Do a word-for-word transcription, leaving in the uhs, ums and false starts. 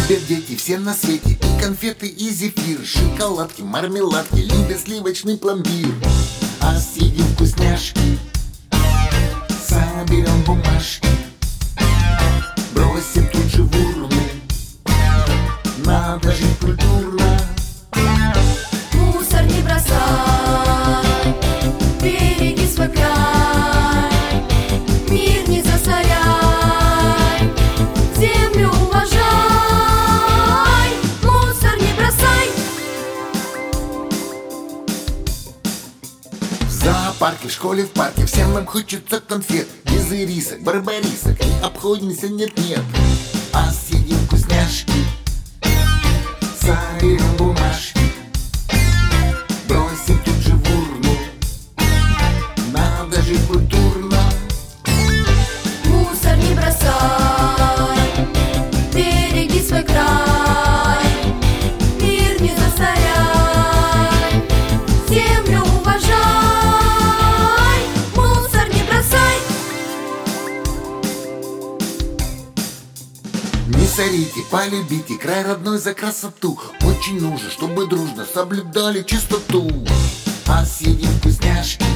Любят дети все на свете и конфеты, и зефир, шоколадки, мармеладки, любят сливочный пломбир. А съедим вкусняшки, соберем бумажки, бросим тут же в урну. Надо жить культурно. Мусор не бросай, береги свой край, мир не засоряй, землю уважай. Мусор не бросай. В зоопарке, в школе, в парке всем нам хочется конфет, без ирисок, барбарисок, и обходимся нет-нет. А съедим вкусняшки, соберем бумажки, бросим тут же в урну. Надо жить культурно. Мусор не бросай, береги свой край, мир не засоряй, землю уважай. Мусор не бросай. Не сорите, полюбите край родной за красоту. Очень нужно, чтобы дружно соблюдали чистоту. А съедим вкусняшки,